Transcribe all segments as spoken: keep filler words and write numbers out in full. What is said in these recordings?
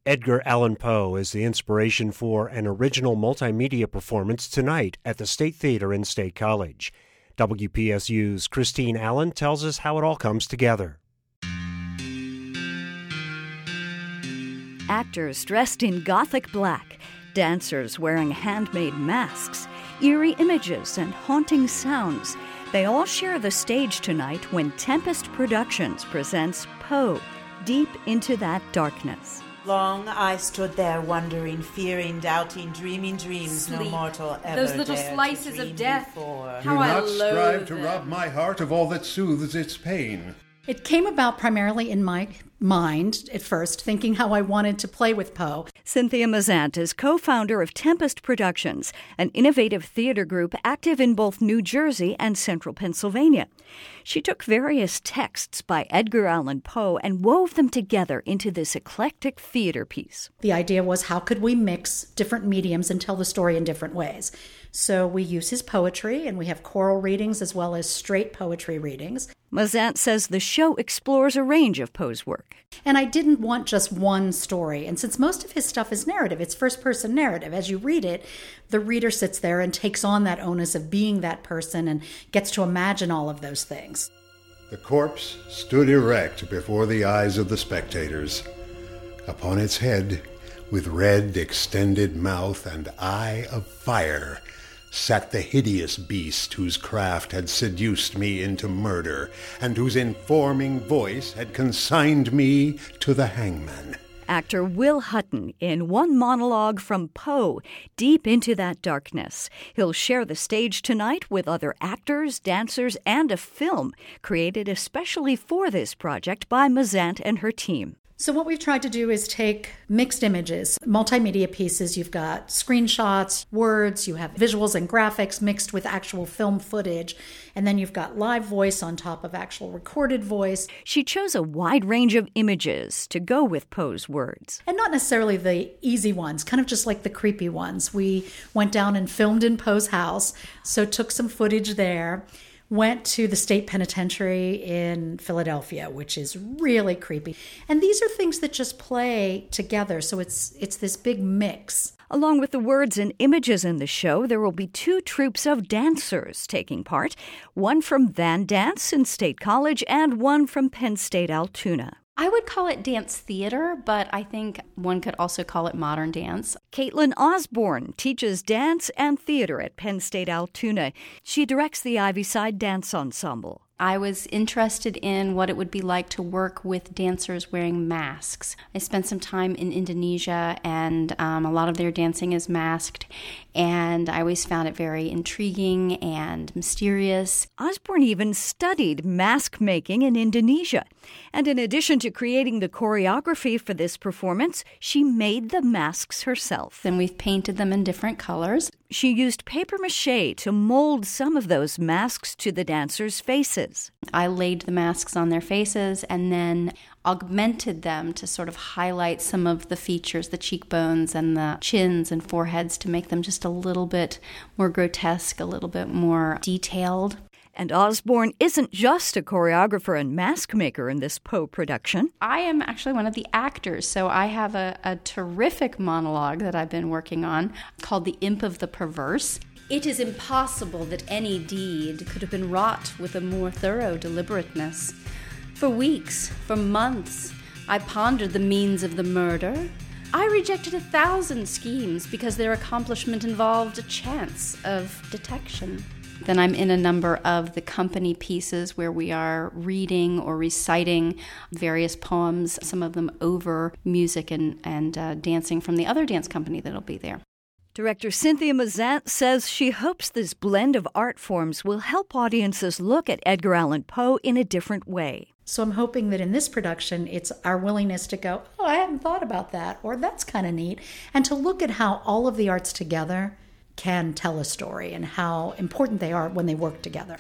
Edgar Allan Poe is the inspiration for an original multimedia performance tonight at the State Theater in State College. W P S U's Christine Allen tells us how it all comes together. Actors dressed in gothic black, dancers wearing handmade masks, eerie images and haunting sounds. They all share the stage tonight when Tempest Productions presents Poe, Deep into That Darkness. Long I stood there wondering, fearing, doubting, dreaming dreams Sleep. no mortal ever Those little dared slices to dream of death. Before. How Do I not loathe strive to them. rob my heart of all that soothes its pain. It came about primarily in my mind at first, thinking how I wanted to play with Poe. Cynthia Mazant is co-founder of Tempest Productions, an innovative theater group active in both New Jersey and central Pennsylvania. She took various texts by Edgar Allan Poe and wove them together into this eclectic theater piece. The idea was, how could we mix different mediums and tell the story in different ways? So we use his poetry, and we have choral readings as well as straight poetry readings. Mazant says the show explores a range of Poe's work. And I didn't want just one story. And since most of his stuff is narrative, it's first-person narrative. As you read it, the reader sits there and takes on that onus of being that person and gets to imagine all of those things. The corpse stood erect before the eyes of the spectators. Upon its head, with red extended mouth and eye of fire, sat the hideous beast whose craft had seduced me into murder, and whose informing voice had consigned me to the hangman. Actor Will Hutton in one monologue from Poe, Deep into That Darkness. He'll share the stage tonight with other actors, dancers, and a film created especially for this project by Mazant and her team. So what we've tried to do is take mixed images, multimedia pieces. You've got screenshots, words, you have visuals and graphics mixed with actual film footage, and then you've got live voice on top of actual recorded voice. She chose a wide range of images to go with Poe's words. And not necessarily the easy ones, kind of just like the creepy ones. We went down and filmed in Poe's house, so took some footage there. Went to the state penitentiary in Philadelphia, which is really creepy. And these are things that just play together, so it's it's this big mix. Along with the words and images in the show, there will be two troupes of dancers taking part, one from Van Dance in State College and one from Penn State Altoona. I would call it dance theater, but I think one could also call it modern dance. Caitlin Osborne teaches dance and theater at Penn State Altoona. She directs the Ivyside Dance Ensemble. I was interested in what it would be like to work with dancers wearing masks. I spent some time in Indonesia, and um, a lot of their dancing is masked, and I always found it very intriguing and mysterious. Osborne even studied mask making in Indonesia. And in addition to creating the choreography for this performance, she made the masks herself. Then we've painted them in different colors. She used papier-mâché to mold some of those masks to the dancers' faces. I laid the masks on their faces and then augmented them to sort of highlight some of the features, the cheekbones and the chins and foreheads, to make them just a little bit more grotesque, a little bit more detailed. And Osborne isn't just a choreographer and mask maker in this Poe production. I am actually one of the actors, so I have a, a terrific monologue that I've been working on called The Imp of the Perverse. It is impossible that any deed could have been wrought with a more thorough deliberateness. For weeks, for months, I pondered the means of the murder. I rejected a thousand schemes because their accomplishment involved a chance of detection. Then I'm in a number of the company pieces where we are reading or reciting various poems, some of them over music and, and uh, dancing from the other dance company that'll be there. Director Cynthia Mazant says she hopes this blend of art forms will help audiences look at Edgar Allan Poe in a different way. So I'm hoping that in this production, it's our willingness to go, oh, I hadn't thought about that, or that's kind of neat, and to look at how all of the arts together can tell a story and how important they are when they work together.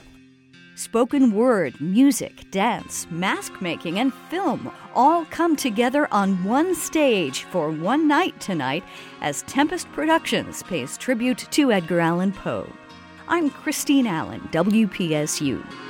Spoken word, music, dance, mask making, and film all come together on one stage for one night tonight as Tempest Productions pays tribute to Edgar Allan Poe. I'm Christine Allen, W P S U.